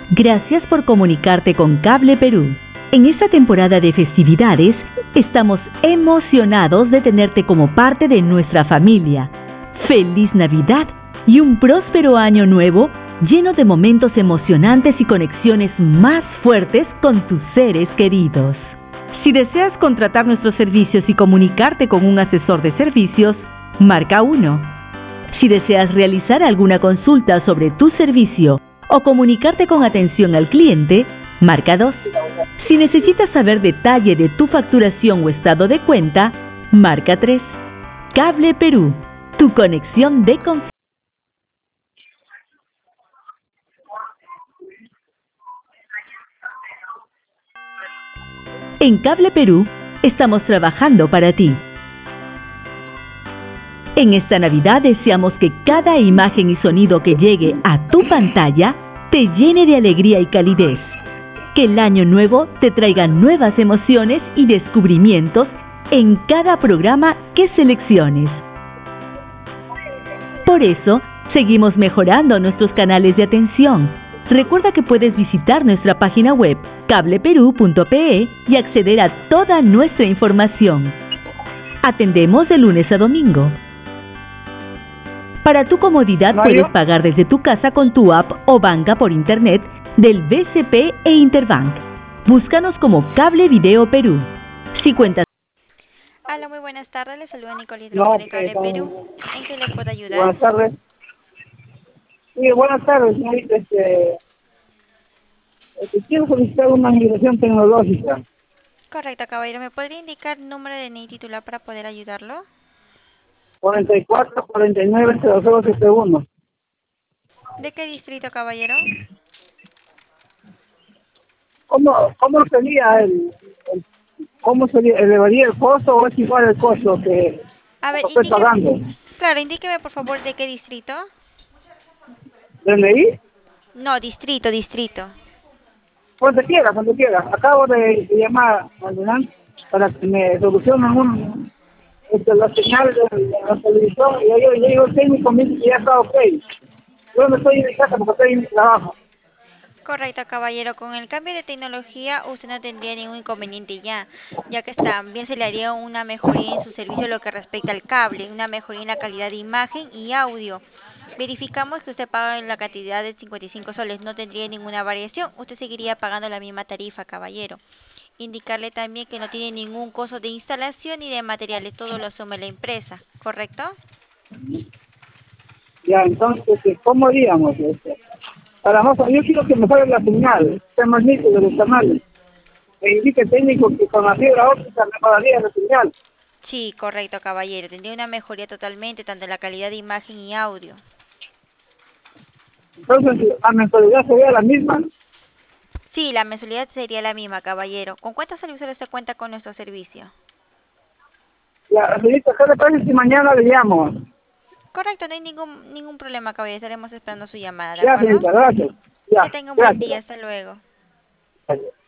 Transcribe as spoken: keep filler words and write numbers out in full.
Gracias por comunicarte con Cable Perú. En esta temporada de festividades, estamos emocionados de tenerte como parte de nuestra familia. ¡Feliz Navidad y un próspero año nuevo lleno de momentos emocionantes y conexiones más fuertes con tus seres queridos! Si deseas contratar nuestros servicios y comunicarte con un asesor de servicios, marca uno. Si deseas realizar alguna consulta sobre tu servicio o comunicarte con atención al cliente, marca dos. Si necesitas saber detalle de tu facturación o estado de cuenta, marca tres. Cable Perú, tu conexión de confianza. En Cable Perú, estamos trabajando para ti. En esta Navidad deseamos que cada imagen y sonido que llegue a tu pantalla te llene de alegría y calidez. Que el año nuevo te traiga nuevas emociones y descubrimientos en cada programa que selecciones. Por eso, seguimos mejorando nuestros canales de atención. Recuerda que puedes visitar nuestra página web cable perú punto pe y acceder a toda nuestra información. Atendemos de lunes a domingo. Para tu comodidad No, puedes yo- pagar desde tu casa con tu app o banca por internet del B C P e Interbank. Búscanos como Cable Video Perú. Si cuentas Hola, muy buenas tardes. Le saluda Nicole No, Hidrogen de que Cable Perú. son... ¿En qué le puedo ayudar? Buenas tardes. Sí, buenas tardes, señorita. Este, este, quiero solicitar una migración tecnológica. Correcto, caballero. ¿Me podría indicar el número de N I titular para poder ayudarlo? cuarenta y cuatro, cuarenta y nueve, cero cero setenta y uno. ¿De qué distrito, caballero? ¿Cómo, cómo sería el, el- cómo sería, elevaría el costo o es igual el costo que A ver, estoy indíqueme. pagando? Claro, indíqueme por favor de qué distrito. ¿D N I? No, distrito, distrito. Cuando quiera, cuando quiera. Acabo de, de llamar al para que me solucionen un, este, la señal de, de la televisión y yo, yo digo el técnico me dice que ya está ok. Yo no estoy en mi casa porque estoy en mi trabajo. Correcto, caballero. Con el cambio de tecnología usted no tendría ningún inconveniente ya, ya que también se le haría una mejoría en su servicio lo que respecta al cable, una mejoría en la calidad de imagen y audio. Verificamos que usted paga en la cantidad de cincuenta y cinco soles, no tendría ninguna variación. Usted seguiría pagando la misma tarifa, caballero. Indicarle también que no tiene ningún costo de instalación ni de materiales, todo lo asume la empresa, ¿correcto? Ya, entonces, este, ¿cómo haríamos este? Para más, yo quiero que me salga la señal, sea más nítido de los canales. Me indique el técnico que con la fibra óptica me pagaría la señal. Sí, correcto, caballero. Tendría una mejoría totalmente, tanto en la calidad de imagen y audio. Entonces, la mensualidad sería la misma. Sí, la mensualidad sería la misma, caballero. ¿Con cuántos televisores se cuenta con nuestro servicio? Ya, señorita, ¿qué le parece si mañana le llamo? Correcto, no hay ningún, ningún problema, caballero. Estaremos esperando su llamada, ¿de Ya, acuerdo? señorita, gracias. Que Ya, tenga un buen día. gracias. Hasta luego. Gracias.